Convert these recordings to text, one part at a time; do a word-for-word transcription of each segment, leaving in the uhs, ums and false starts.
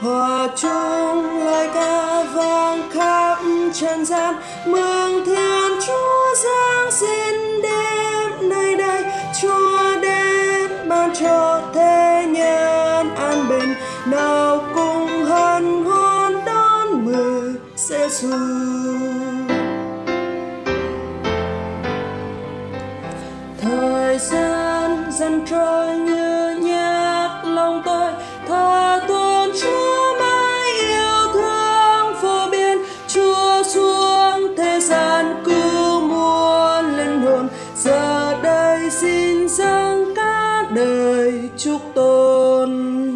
hòa chung lời ca vang khắp trần gian, mừng Thiên Chúa Giáng sinh đêm nơi đây. Chúa đến ban cho thế nhân an bình, nào cùng hân hoan đón mừng Giêsu. Thời gian dần trôi như nhắc lòng tôi, tha tôn Chúa mãi yêu thương vô biên. Chúa xuống thế gian cứu muôn linh hồn, giờ đây xin dâng cả đời chúc tôn.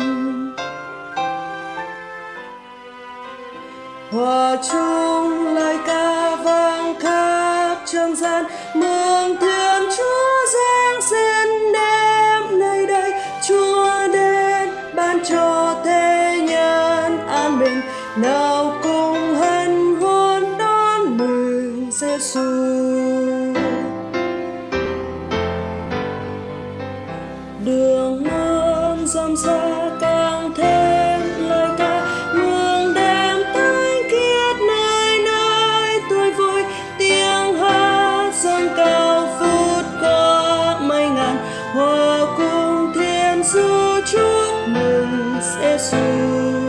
Hòa chung lời ca vang khắp trần gian, mừng Thiên Chúa Giáng sinh đêm nơi đây. Chúa đến ban cho thế nhân an bình, nào cùng hân hoan đón mừng Giêsu. Đường mòn dòng xa càng thêm lời ca, mừng đêm thánh khiết nơi nơi tuổi vui. Tiếng hát dâng cao vút qua mây ngàn, hòa cùng thiên du chúc mừng Giêsu.